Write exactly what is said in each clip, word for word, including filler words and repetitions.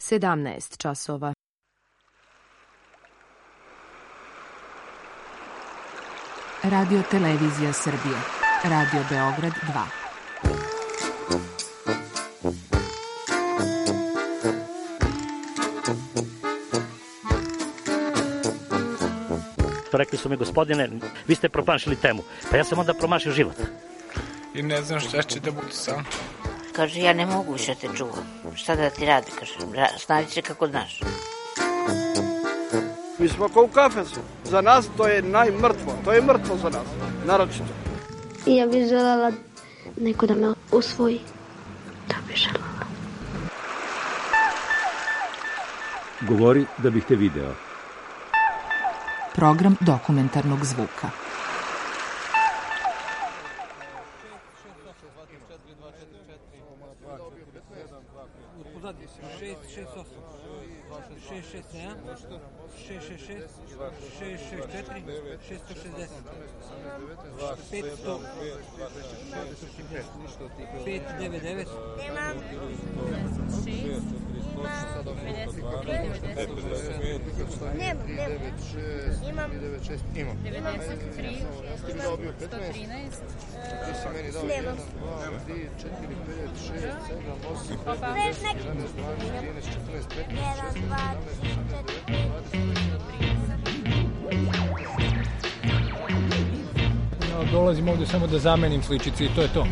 sedamnaest časova. Radio Televizija Srbije. Radio Beograd dva. Rekli su mi, gospodine, vi ste promašili temu. Pa ja sam onda promašio život. I ne znam šta će da bude sam. Kaže, ja ne mogu više te čuvam. Šta da ti radi, kaže, snađi se kako znaš. Mi smo kao u kafesu. Za nas to je najmrtvo. To je mrtvo za nas, naročito. I ja bih želela neko da me usvoji. Da bih želela. Govori da bih te video. Program dokumentarnog zvuka. šest šest osam šest šest sedam šest šest šest šest šest četiri šest šezdeset petsto pet devet devet Nemam šest Imam Imam devedeset tri sto trinaest Nemam tri, četiri, pet, šest, sedam, osam jedan, dva, tri, Ja dolazim ovde samo da zamenim sličice i to je to.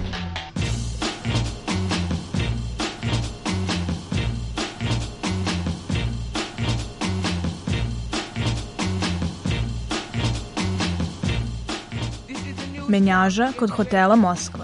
Menjaža kod hotela Moskva.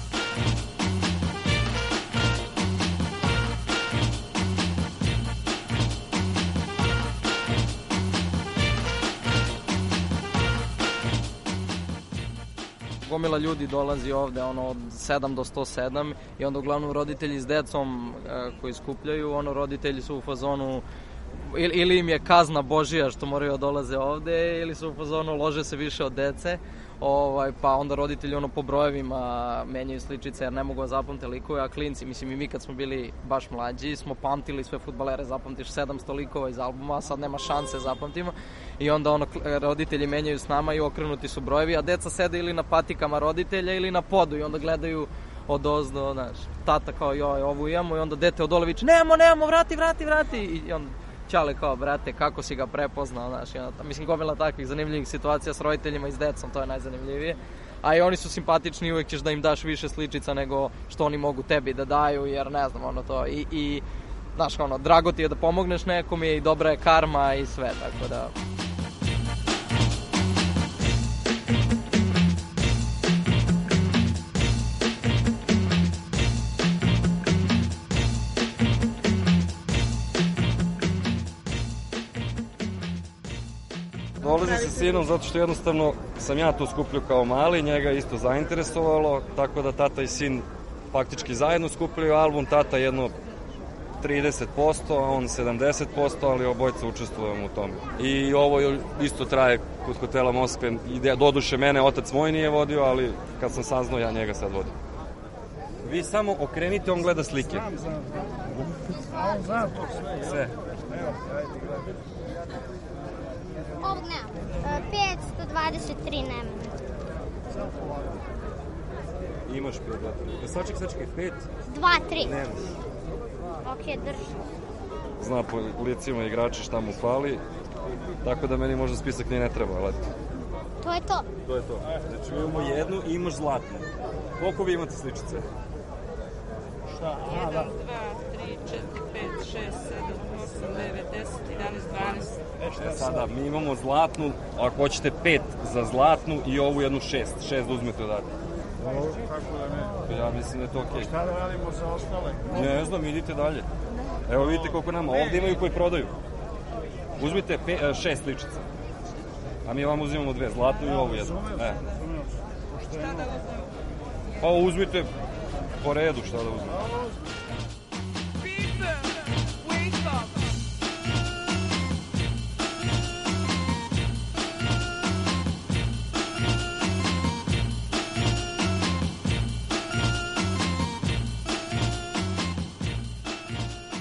Gomila ljudi dolazi ovde ono, od sedam do sto sedam i onda uglavnom roditelji s decom e, koji skupljaju, ono, roditelji su u fazonu ili, ili im je kazna Božija što moraju da dolaze ovde ili su u fazonu lože se više od dece. Ovaj, pa onda roditelji ono po brojevima menjaju sličice jer ne mogu da zapamte likove, a klinci, mislim i mi kad smo bili baš mlađi smo pamtili sve fudbalere, zapamtiš sedamsto likova iz albuma, a sad nema šanse zapamtimo i onda ono roditelji menjaju s nama i okrenuti su brojevi, a deca sede ili na patikama roditelja ili na podu i onda gledaju od ozdo, znaš, tata kao joj ovu imamo i onda dete od dole viče nemamo, nemamo, vrati, vrati, vrati i onda Ćale kao, brate, kako si ga prepoznao, znaš, onda, mislim, gomila takvih zanimljivih situacija s roditeljima i s decom, to je najzanimljivije. A i oni su simpatični i uvijek ćeš da im daš više sličica nego što oni mogu tebi da daju, jer ne znam, ono to, i, i znaš, ono, drago ti je da pomogneš nekom i dobra je karma i sve, tako da... Dolazim sa sinom zato što jednostavno sam ja to skupljao kao mali, njega isto zainteresovalo, tako da tata i sin faktički zajedno skupljaju album, tata jedno trideset posto, a on sedamdeset posto, ali obojca učestvujemo u tome. I ovo isto traje kod hotela Moskve, doduše mene otac moj nije vodio, ali kad sam saznao ja njega sad vodim. Vi samo okrenite, on gleda slike. Znam, znam. On zna to sve. Sve. Ovog nemam. petsto dvadeset tri nemam. Imaš pet, da. Saček, sačekaj, pet? Dva, tri. Nemaš. Ok, drži. Zna po licima igrači šta mu fali, tako da meni možda spisak nije ne treba, ali eto. To je to. To je to. Znači, mi imamo jednu i imaš zlatnu. Koliko vi imate sličice? Šta? jedan, dva, tri, četiri, pet, šest, sedam, osam, devet, deset, jedanaest, dvanaest. E sada, mi imamo zlatnu, ako hoćete pet za zlatnu i ovu jednu šest. Šest da uzmete odatak. Dobro, tako da ne. Ja mislim da je to okej. Šta da radimo za ostale? Ne znam, idite dalje. Evo vidite koliko nama. Ovdje imaju koji prodaju. Uzmite pe, šest sličica. A mi vam uzimamo dve, zlatnu i ovu jednu. E. Šta da uzmemo? Pa uzmite po redu šta da uzmemo.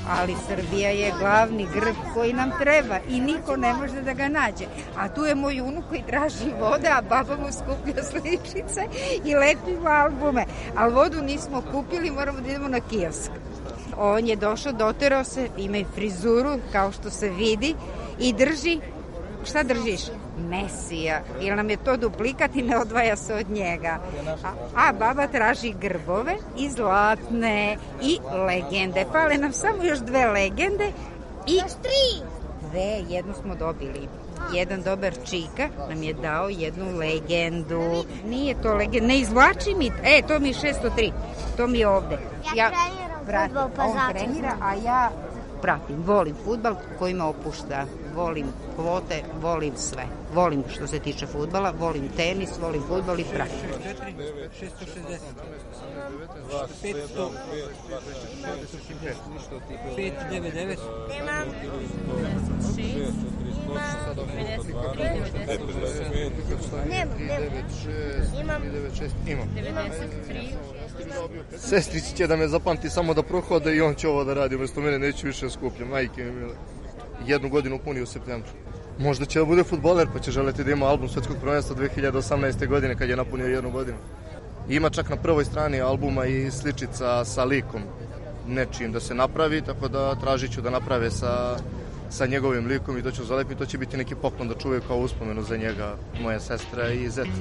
ali Srbija je glavni grb koji nam treba i niko ne može da ga nađe. A tu je moj unuk koji traži vode, a baba mu skuplja sličice i lepimo albume. Ali vodu nismo kupili, moramo da idemo na kiosk. On je došao, doterao se, ima i frizuru, kao što se vidi, i drži, šta držiš? Mesija, jer nam je to duplikat i ne odvaja se od njega. A, a baba traži grbove i zlatne i legende. Fale nam samo još dve legende i... Još tri! Dve, jednu smo dobili. Jedan dobar čika nam je dao jednu legendu. Nije to legenda, ne izvlači mi, e, to mi je šesto tri, to mi je ovde. Ja, ja treniram fudbal, pa zato. On trenira, a ja pratim, volim fudbal koji me opušta, volim kvote, volim sve. Volim što se tiče fudbala, volim tenis, volim fudbal i pratim. šesto šezdeset, petsto, pet devet devet, Nemam šest, imam devedeset šest, imam devedeset tri. Sestrić će da me zapamti samo da prohode i on će ovo da radi, umjesto mene neću više skupljati, majke mi mile. Jednu godinu puni u septembru. Možda će da bude fudbaler pa će želeti da ima album svetskog prvenstva dve hiljade osamnaeste. godine kad je napunio jednu godinu. Ima čak na prvoj strani albuma i sličica sa likom nečim da se napravi, tako da tražit ću da naprave sa, sa njegovim likom i to ću zalepiti, to će biti neki poklon da čuvaju kao uspomenu za njega, moja sestra i zet.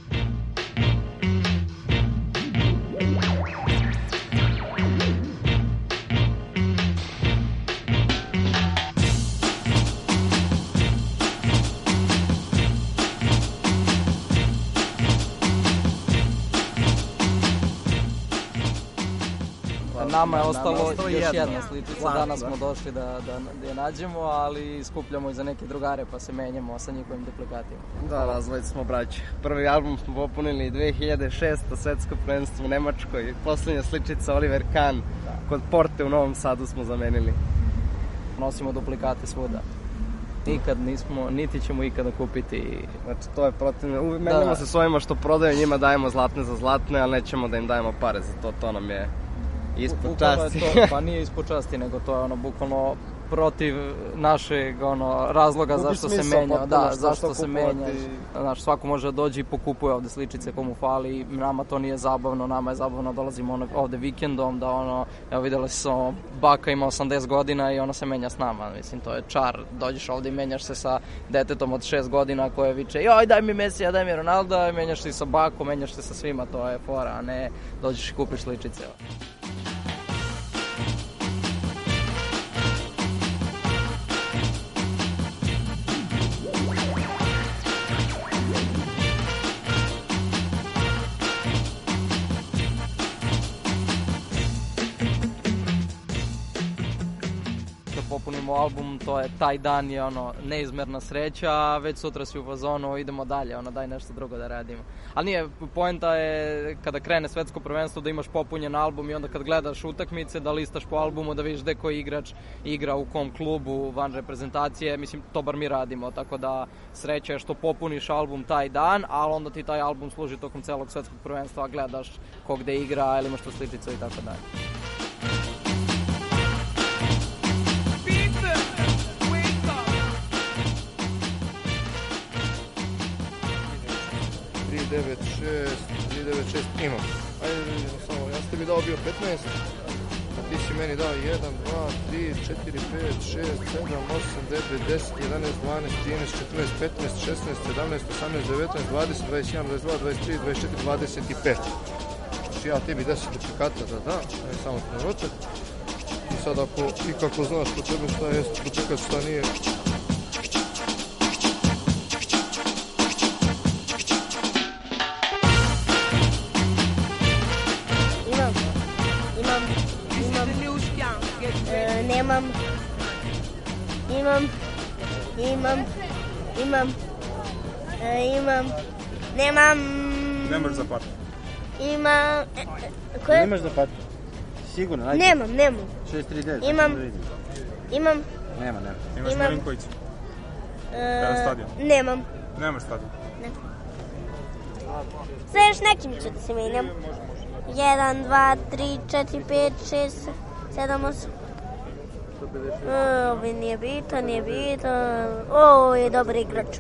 Nama je ostalo još jedna sličica, danas smo došli da, da, da je nađemo, ali skupljamo i za neke drugare pa se menjamo sa njihovim duplikatima. Da, razvojci smo braći. Prvi album smo popunili dve hiljade šeste. svetsko prvenstvo u Nemačkoj, poslednja sličica Oliver Kahn, da. Kod Porte u Novom Sadu smo zamenili. Nosimo duplikate svuda. Nikad nismo, niti ćemo ikada kupiti. Znači, to je protivno. Menjamo da, se s ovima što prodaju, njima dajemo zlatne za zlatne, ali nećemo da im dajemo pare za to, to nam je ispod časti. To, pa nije ispod časti, nego to je ono bukvalno protiv našeg ono razloga Kupi zašto se menja, da, zašto se menja. Znaš, svako može da dođe i pokupuje ovde sličice komu fali, nama to nije zabavno, nama je zabavno, dolazimo ono, ovde vikendom, da ono, evo videla si samo, baka ima osamdeset godina i ona se menja s nama, mislim, to je čar, dođeš ovde i menjaš se sa detetom od šest godina koje viče, joj, daj mi Mesija, daj mi Ronalda, menjaš se i sa bakom, menjaš se sa svima, to je fora, a ne dođeš i kupiš sličice. Popunimo album, to je taj dan je ono neizmerna sreća, a već sutra si u fazonu, idemo dalje, ono daj nešto drugo da radimo. Ali nije, poenta je kada krene svetsko prvenstvo da imaš popunjen album i onda kad gledaš utakmice da listaš po albumu da vidiš gde koji igrač igra u kom klubu van reprezentacije, mislim to bar mi radimo, tako da sreća je što popuniš album taj dan, ali onda ti taj album služi tokom celog svetskog prvenstva, gledaš ko gde igra ili imaš tu sličicu i tako dalje. tri devet šest, tri devet šest, imam. Ajde da vidimo samo, ja ste mi dao bio petnaest, a ti si meni dao jedan, dva, tri, četiri, pet, šest, sedam, osam, devet, deset, jedanaest, dvanaest, trinaest, četrnaest, petnaest, šesnaest, sedamnaest, osamnaest, devetnaest, dvadeset, dvadeset jedan, dvadeset dva, dvadeset tri, dvadeset četiri, dvadeset pet. Znači ja tebi deset duplikata da da, ne samo proročak. I sad ako ti kako znaš po tebe šta je duplikat, šta nije, Nemam, imam, imam, imam, e, imam, nemam. Nemaš za patu. Imam, e, koje? Nemaš za patu. Sigurno, ajde. Nemam, nemam. šest tri devet. Imam, imam. Nema, nema. Imaš Milinković? E, Kada stadion? Nemam. Nemaš stadion? Ne. Sve još nekim ću da se menjam. jedan, dva, tri, četiri, pet, šest, sedam, osam. Ovo nije bitan, nije bitan. Ovo je dobar igrač.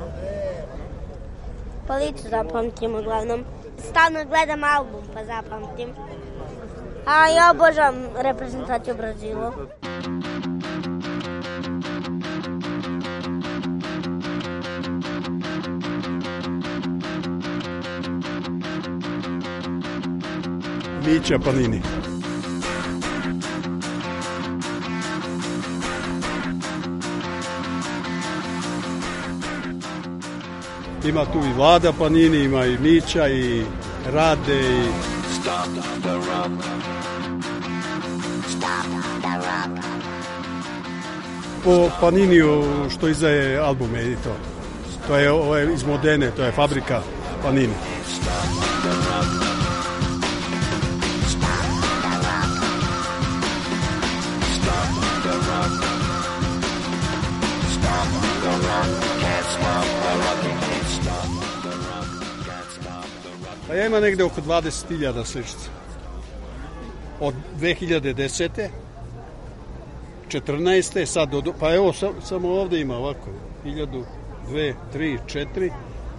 Pa licu zapamtim uglavnom. Stalno gledam album pa zapamtim. A ja obožavam reprezentaciju Brazilu. Mića Panini. Ima tu i Vlada Panini, ima i Mića i Rade i... Po Paniniju što izdaje albume i to. To je, ovo je iz Modene, to je fabrika Panini. Pa ja imam negde oko dvadeset hiljada sličica. Od dve hiljade desete. četrnaeste. Sad, od, pa evo, sam, samo ovde ima ovako. hiljadu, dve, tri, četiri.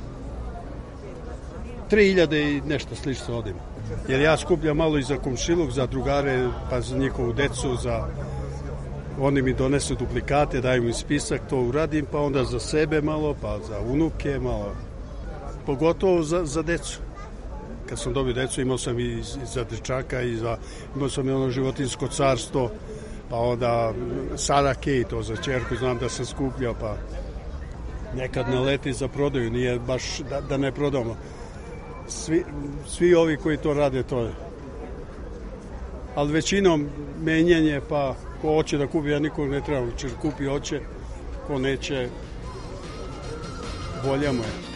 tri hiljade i nešto sličica ovde ima. Jer ja skupljam malo i za komšiluk, za drugare, pa za njihovu decu, za... Oni mi donesu duplikate, daju mi spisak, to uradim, pa onda za sebe malo, pa za unuke malo. Pogotovo za, za decu. Kad sam dobio decu, imao sam i za dečaka, i za, imao sam i ono životinjsko carstvo, pa onda Sara Kay, to za čerku, znam da sam skupljao, pa nekad naleti za prodaju, nije baš da, da ne prodamo. Svi, svi ovi koji to rade, to je. Ali većinom menjanje, pa ko hoće da kupi, ja nikog ne trebam, če kupi hoće, ko neće, volja mu je.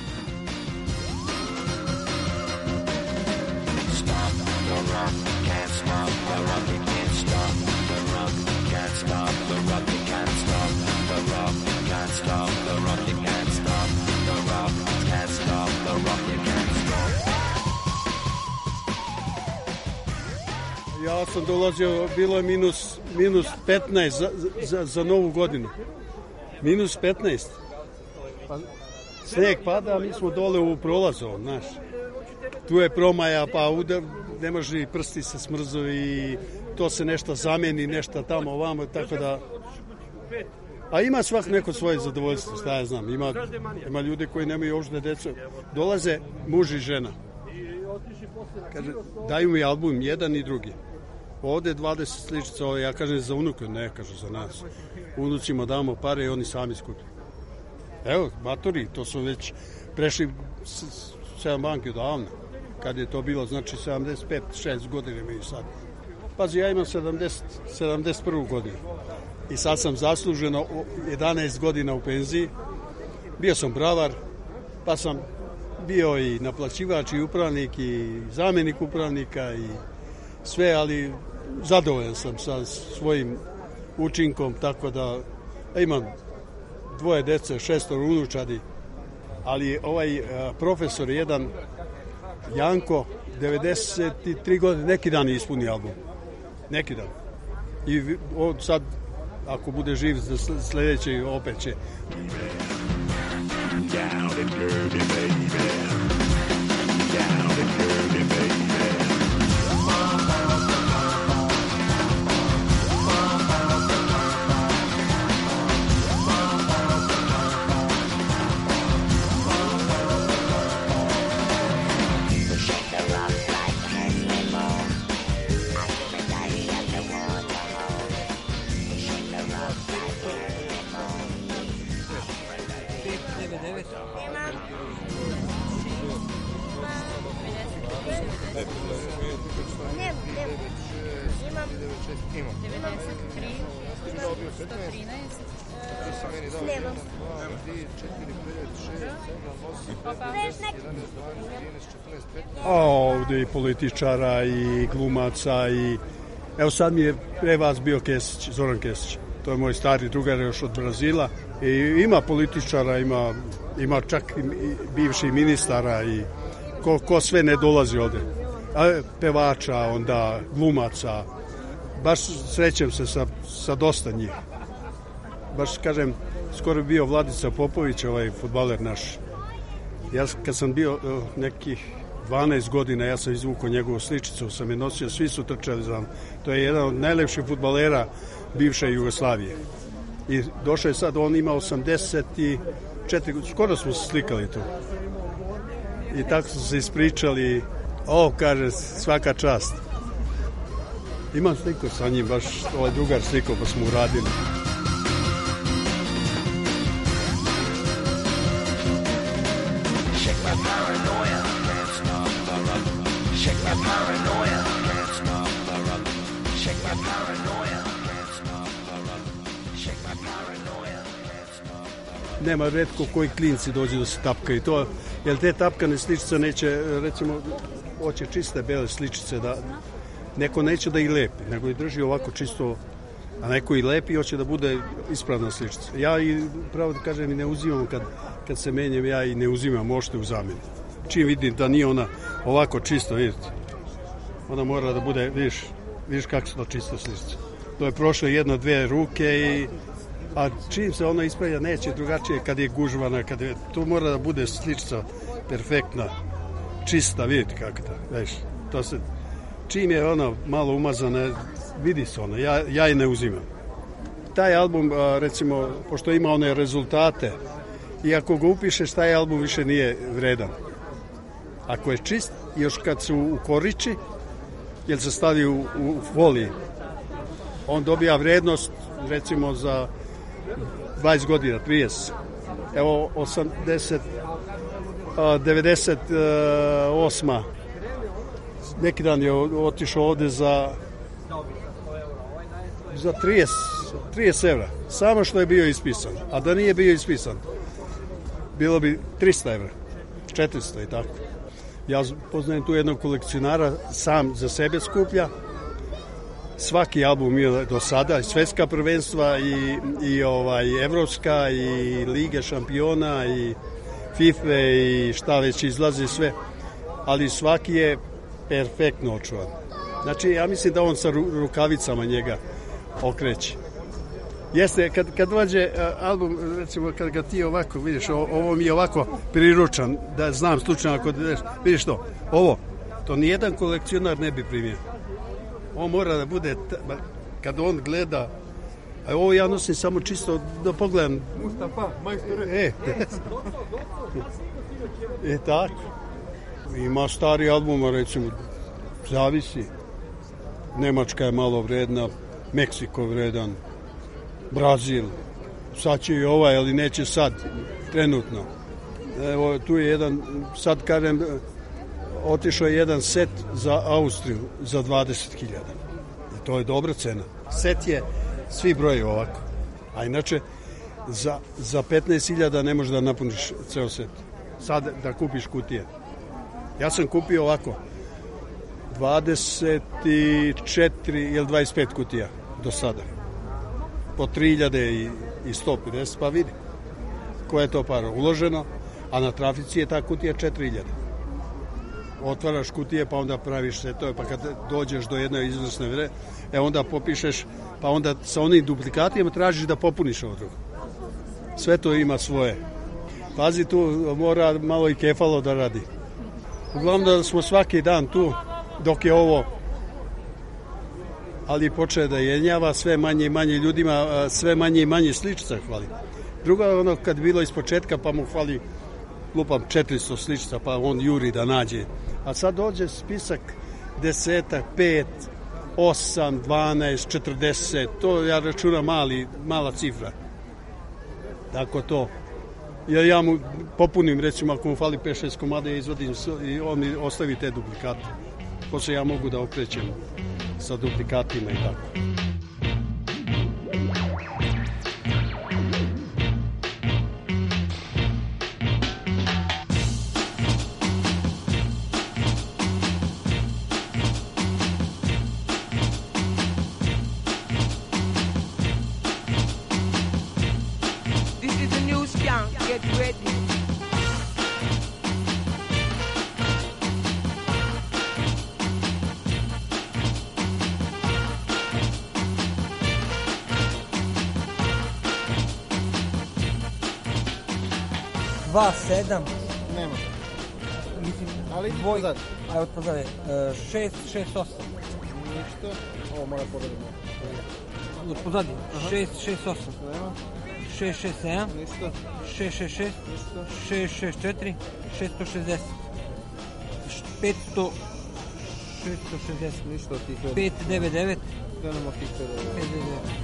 Ja sam dolazio, bilo je minus, minus petnaest za, za, za novu godinu. Minus petnaest. Pa, snijeg pada, a mi smo dole u prolazu, znaš. Tu je promaja, pa udar, ne može i prsti se smrzu i to se nešto zameni, nešto tamo, ovamo, tako da... A ima svak neko svoje zadovoljstvo, šta ja znam. Ima, ima ljudi koji nemaju ožne decu. Dolaze muž i žena. Kaže, daju mi album, jedan i drugi. Ovde dvadeset sličica, ja kažem za unuke, ne kažu za nas. Unucima damo pare i oni sami skupi. Evo, matori, to su već prešli sedam banke odavno. Kad je to bilo, znači sedamdeset pet šest godine imaju sad. Pazi, ja imam sedamdeset, sedamdeset prvu godinu. I sad sam zasluženo jedanaest godina u penziji. Bio sam bravar, pa sam bio i naplaćivač i upravnik i zamjenik upravnika i sve, ali zadovoljan sam sa svojim učinkom, tako da imam dvoje dece, šestor unučadi, ali ovaj profesor jedan, Janko, devedeset tri godine, neki dan ispuni album. Neki dan. I on sad, ako bude živ za sljedeći, opet će. Down and dirty, baby. Down and dirty, baby. A ovdje i političara i glumaca i evo sad mi je pre vas bio Kesić, Zoran Kesić. To je moj stari drugar još od Brazila i ima političara, ima, ima čak i bivših ministara i ko, ko sve ne dolazi ovdje. A pevača, onda glumaca, baš srećem se sa, sa dosta njih. Baš kažem, skoro je bio Vladica Popović, ovaj fudbaler naš. Ja kad sam bio nekih dvanaest godina, ja sam izvukao njegovu sličicu, sam je nosio, svi su trčali za mnom. To je jedan od najlepših fudbalera bivše Jugoslavije. I došao je sad, on ima osamdeset četiri, skoro smo se slikali tu. I tako smo se ispričali, o, kaže, svaka čast. Imam sliku sa njim, baš ovaj drugar slikao, pa smo uradili. Nema retko koji klinci dođe da se tapkaju to, jer te tapkane sličice neće, recimo, hoće čiste bele sličice, da neko neće da ih lepi, nego ih drži ovako čisto, a neko ih lepi i hoće da bude ispravna sličica. Ja i, pravo da kažem, i ne uzimam, kad, kad se menjam, ja i ne uzimam ošte u zamenu. Čim vidim da nije ona ovako čisto, vidite, ona mora da bude, vidiš, vidiš kako su to čiste sličice. To je prošlo jedno, dve ruke i a čim se ona ispravlja, neće drugačije kad je gužvana, kad je, to mora da bude sličica perfektna, čista, vidite kako to, veš, to se, čim je ona malo umazana, vidi se ona, ja, ja je ne uzimam. Taj album, recimo, pošto ima one rezultate, i ako ga upišeš, taj album više nije vredan. Ako je čist, još kad su u koriči, jer se stavi u, u foliji, on dobija vrednost, recimo, za dvadeset godina, trideset. Evo, osamdeset, devedeset osma neki dan je otišao ovde za za trideset evra. Samo što je bio ispisan. A da nije bio ispisan, bilo bi trista evra, četiristo i tako. Ja poznajem tu jednog kolekcionara, sam za sebe skuplja. Svaki album je do sada, i svetska prvenstva, i, i ovaj, evropska, i Lige šampiona, i FIFA, i šta već izlazi sve. Ali svaki je perfektno očuvan. Znači, ja mislim da on sa rukavicama njega okreće. Jeste, kad, kad dođe album, recimo, kad ga ti ovako, vidiš, ovo mi je ovako priručan, da znam slučajno ako vidiš, vidiš to, ovo, to nijedan kolekcionar ne bi primio. On mora da bude, kad on gleda, a ovo ja nosim samo čisto da pogledam. Mustafa, majstore. E, e tako. Ima stari albuma, recimo, zavisi. Nemačka je malo vredna, Meksiko vredan, Brazil. Sad će i ovaj, ali neće sad, trenutno. Evo, tu je jedan, sad kažem, otišao je jedan set za Austriju za dvadeset hiljada. To je dobra cena. Set je, svi broje ovako. A inače, za, za petnaest hiljada ne možeš da napuniš ceo set. Sad da kupiš kutije. Ja sam kupio ovako, dvadeset četiri ili dvadeset pet kutija do sada. Po tri hiljade i sto pedeset, pa vidi. Koja je to para uloženo, a na trafici je ta kutija četiri hiljade. Otvaraš kutije, pa onda praviš setove, pa kad dođeš do jedne izvrsne vre, e onda popišeš, pa onda sa onim duplikatima tražiš da popuniš ovo drugo. Sve to ima svoje. Pazi, tu mora malo i kefalo da radi. Uglavnom da smo svaki dan tu, dok je ovo, ali počeo da jenjava, sve manje i manje ljudima, sve manje i manje sličica hvali. Drugo je ono kad bilo iz početka, pa mu hvali, lupam, četiristo sličica, pa on juri da nađe. A sad dođe spisak desetak, pet, osam, dvanaest, četrdeset, to ja računam mali, mala cifra. Tako to. Ja, ja mu popunim, recimo, ako mu fali pet šest komada, ja izvodim i on mi ostavi te duplikate. Posle ja mogu da okrećem sa duplikatima i tako. dva sedam. Nema. Mislim, ali idi dvoj... pozad. Ajde, pozad. šest šest osam. Ništa. Ovo mora pogledati. Pozadi. šest šest osam. šest šest sedam. Ništa. šest šest šest. šest šest četiri. šesto šezdeset. petsto. šesto šezdeset. Ništa od tih. pet devet devet. Krenemo od tih pet devet devet.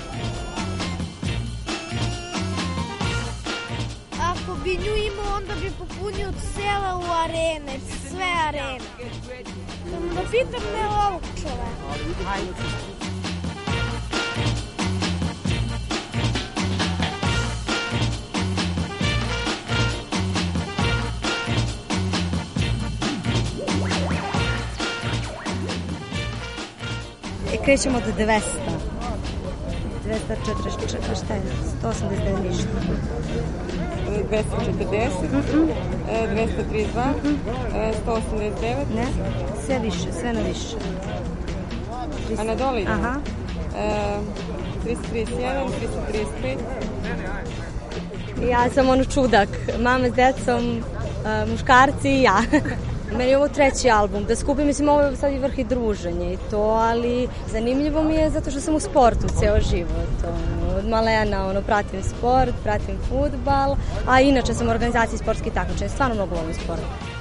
Ako bi nju imao, onda bi popunio sela u arene, sve arene. Da pitam ne ovog čoveka. Ajde. E, krećemo od dvesta. dvesta četrdeset četiri, šta je? sto osamdeset devet ništa. dvesta četrdeset, dvesta trideset dva, sto osamdeset devet. Ne, sve više, sve na više. A na dole idemo? Aha. trista trideset jedan, trista trideset pet. Ja sam ono čudak, mama s decom, muškarci i ja. Meni je ovo treći album, da skupim, mislim, ovo je sad i vrh i druženje i to, ali zanimljivo mi je zato što sam u sportu ceo život. Ono, od malena ono, pratim sport, pratim fudbal, a inače sam u organizaciji sportskih takmičenja, stvarno mnogo volim sport.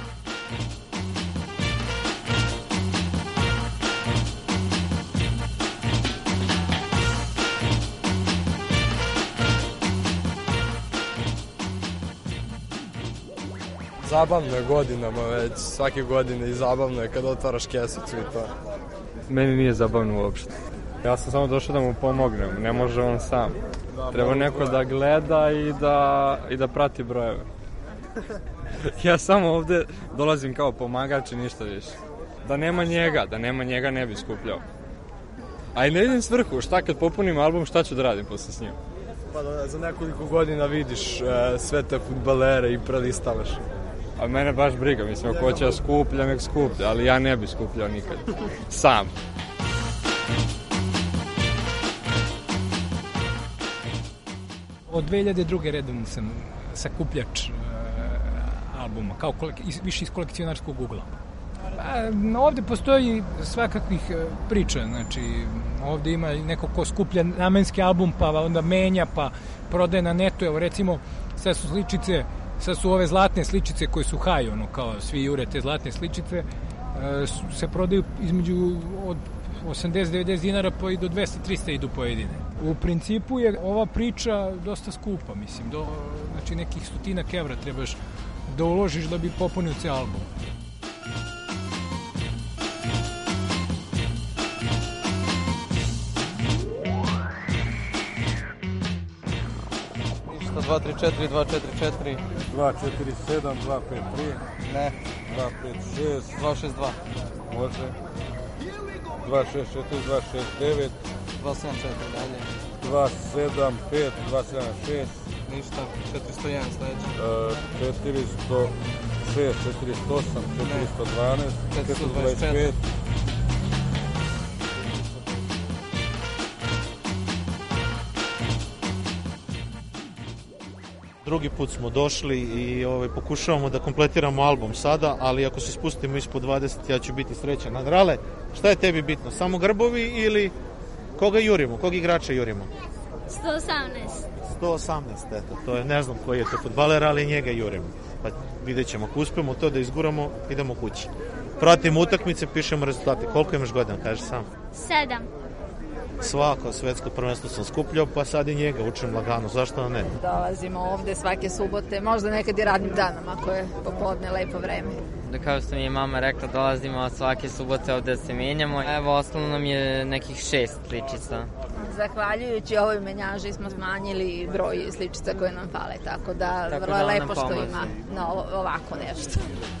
Zabavno je godinama već, svake godine i zabavno je kad otvaraš kesicu i to. Meni nije zabavno uopšte. Ja sam samo došao da mu pomognem, ne može on sam. Treba neko da gleda i da, i da prati brojeve. Ja samo ovde dolazim kao pomagač i ništa više. Da nema njega, da nema njega ne bi skupljao. A i ne idem svrhu, šta kad popunim album, šta ću da radim posle s njim? Pa da za nekoliko godina vidiš uh, sve te fudbalere i prelistavaš. A mene baš briga, mislim, ako hoće da skuplja, nek skuplja, ali ja ne bi skupljao nikad. Sam. Od dve hiljade druge redom sam sakupljač uh, albuma, kao kolek, više iz kolekcionarskog ugla. Pa, ovde postoji svakakvih priča, znači ovde ima neko ko skuplja namenski album, pa onda menja, pa prodaje na netu, evo recimo, sad su sličice, sad su ove zlatne sličice koje su high, ono, kao svi jure te zlatne sličice, uh, se prodaju između od osamdeset do devedeset dinara pa i do dvesta do trista idu pojedine. U principu je ova priča dosta skupa, mislim, do, znači nekih stotinak evra trebaš da uložiš da bi popunio ceo album. dva tri četiri, dva četiri četiri. dva četiri sedam, dva pet tri. Ne. dva pet šest. dva šest dva. Može. dva šest četiri, dva šest devet. dva sedam četiri dalje. dva sedam pet, dva sedam šest. Ništa, četiristo jedan sledeće. Uh, četiristo šest, četiristo osam, četiristo dvanaest, četiristo dvadeset pet. Drugi put smo došli i ovaj, pokušavamo da kompletiramo album sada, ali ako se spustimo ispod dvadeset, ja ću biti srećan. Nadrale, šta je tebi bitno? Samo grbovi ili koga jurimo? Kog igrača jurimo? sto osamnaest. sto osamnaest, eto, to je, ne znam koji je to fudbaler, ali njega jurimo. Pa vidjet ćemo, ako uspemo to da izguramo, idemo kući. Pratimo utakmice, pišemo rezultate. Koliko imaš godina, kažeš sam? Sedam. Svako svetsko prvenstvo sam skupljao, pa sad i njega učim lagano, zašto ne? Dolazimo ovde svake subote, možda nekad i radnim danom, ako je popodne lepo vreme. Da, kao što mi je mama rekla, dolazimo svake subote ovde da se menjamo. Evo, osnovno nam je nekih šest sličica. Zahvaljujući ovoj menjaži smo smanjili broj sličica koje nam fale, tako da tako vrlo je lepo što ima no, ovako nešto.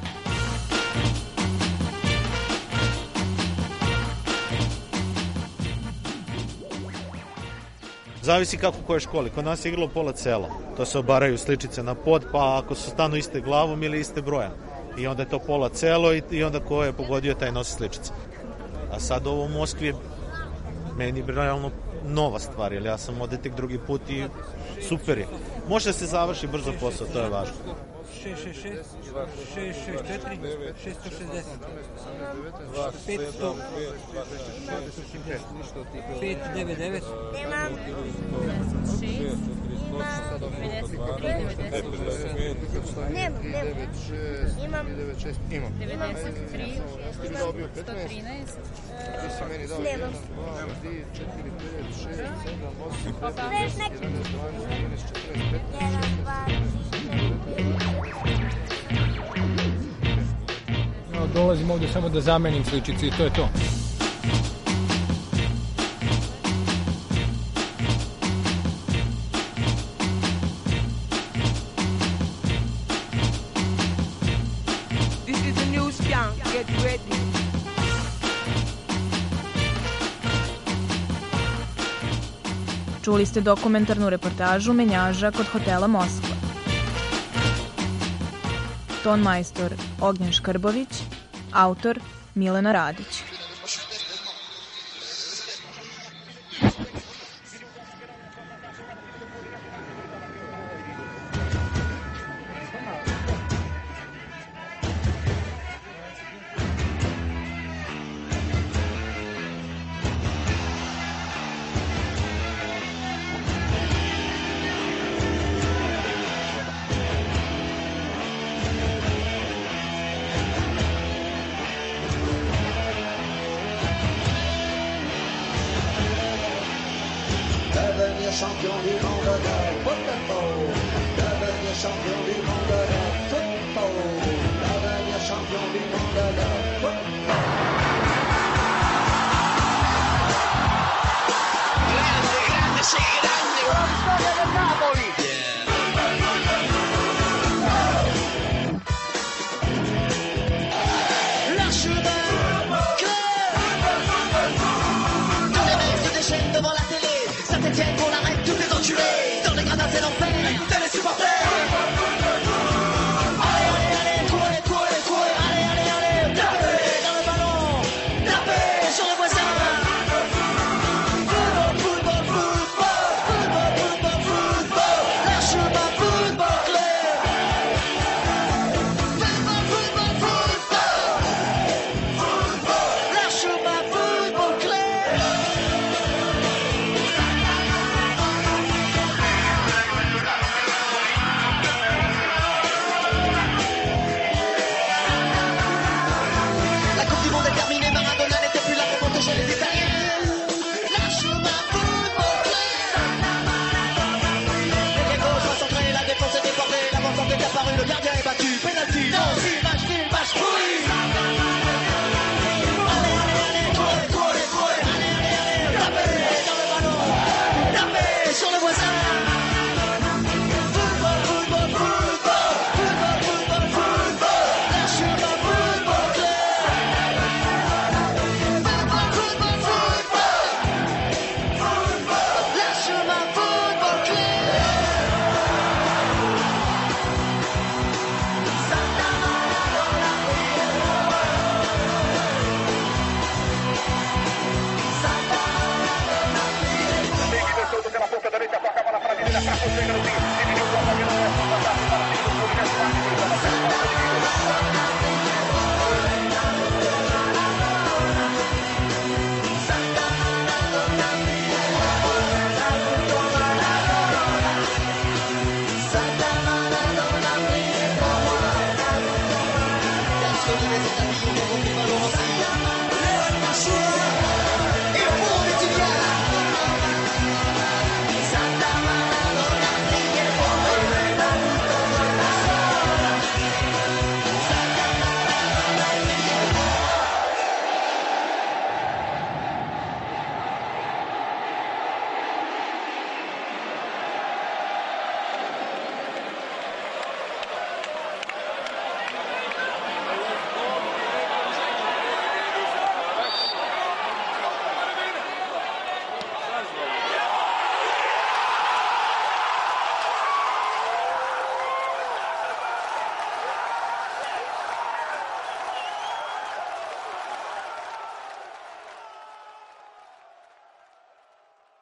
Zavisi kako koje školi. Kod nas je igralo pola cela. To se obaraju sličice na pod, pa ako su stanu iste glavom ili iste broja. I onda je to pola celo i, i onda ko je pogodio taj nosi sličice. A sad ovo u Moskvi je meni realno nova stvar, jer ja sam ovde tek drugi put i super je. Može da se završi brzo posao, to je važno. šest šest šest, šest šest četiri, šest šest nula, pet sto, pet devet devet, Imam devedeset šest, imam. devedeset tri, sto trinaest, nemam. četiri, pet, šest, sedam, osam, devet, jedanaest, dvanaest, trinaest, četrnaest, jedan, dva, No, dolazim ovde samo da zamenim sličice i to je to. This is a new skank, get ready. Čuli ste dokumentarnu reportažu menjaža kod hotela Moskva. Ton majstor Ognjen Škrbović, autor Milena Radić. champion du monde de football. Devenir champion du monde de football. Devenir champion du monde de football. Grande, grande, sei grande. La storia del Napoli. La devant la télé, ça t'étienne qu'on arrête tous les enculés. Dans les gradins c'est l'enfer, écoutez les supporters. Allez, allez, allez, courez, courez, courez. Allez, allez, allez, tapez dans le ballon. Tapez sur les voisins. Football, football, football. Football, football, football. Lâche-moi football club. Football, football, football. Football. Lâche-moi football club. Le gardien est battu, penalty, non, si, match nul, match pourri. Allez, allez, allez, courez, courez, courez. Allez, allez, allez, tapez dans le ballon. Tapez sur le voisin. Football, football, football. Football, football, football. Lâche-moi football club. Football, football, football. Football. Lâche-moi football club. Pela ponta da direita, toca a bola para a direita, Carlos Veiga